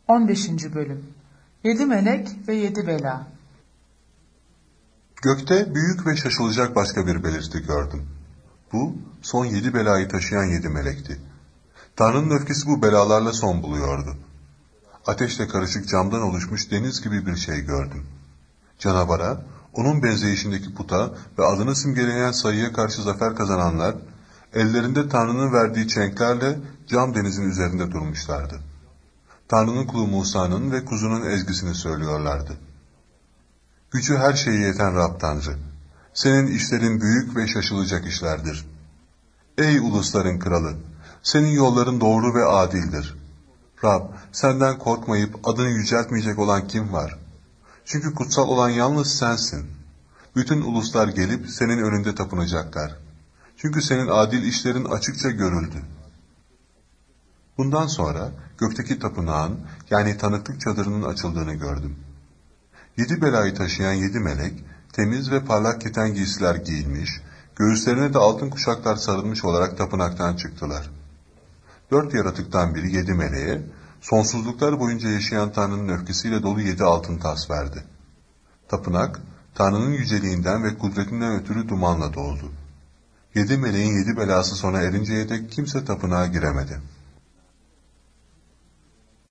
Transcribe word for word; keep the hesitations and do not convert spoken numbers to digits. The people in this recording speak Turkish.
on beşinci Bölüm Yedi Melek ve Yedi Bela. Gökte büyük ve şaşılacak başka bir belirti gördüm. Bu, son yedi belayı taşıyan yedi melekti. Tanrı'nın öfkesi bu belalarla son buluyordu. Ateşle karışık camdan oluşmuş deniz gibi bir şey gördüm. Canavara, onun benzeyişindeki puta ve adını simgeleyen sayıya karşı zafer kazananlar, ellerinde Tanrı'nın verdiği çenklerle cam denizin üzerinde durmuşlardı. Tanrı'nın kulu Musa'nın ve kuzunun ezgisini söylüyorlardı. Gücü her şeye yeten Rab Tanrı, senin işlerin büyük ve şaşılacak işlerdir. Ey ulusların kralı, senin yolların doğru ve adildir. Rab, senden korkmayıp adını yüceltmeyecek olan kim var? Çünkü kutsal olan yalnız sensin. Bütün uluslar gelip senin önünde tapınacaklar. Çünkü senin adil işlerin açıkça görüldü. Bundan sonra gökteki tapınağın, yani tanıklık çadırının açıldığını gördüm. Yedi belayı taşıyan yedi melek, temiz ve parlak keten giysiler giyinmiş, göğüslerine de altın kuşaklar sarılmış olarak tapınaktan çıktılar. Dört yaratıktan biri yedi meleğe, sonsuzluklar boyunca yaşayan Tanrı'nın öfkesiyle dolu yedi altın tas verdi. Tapınak, Tanrı'nın yüceliğinden ve kudretinden ötürü dumanla doldu. Yedi meleğin yedi belası sona erinceye dek kimse tapınağa giremedi.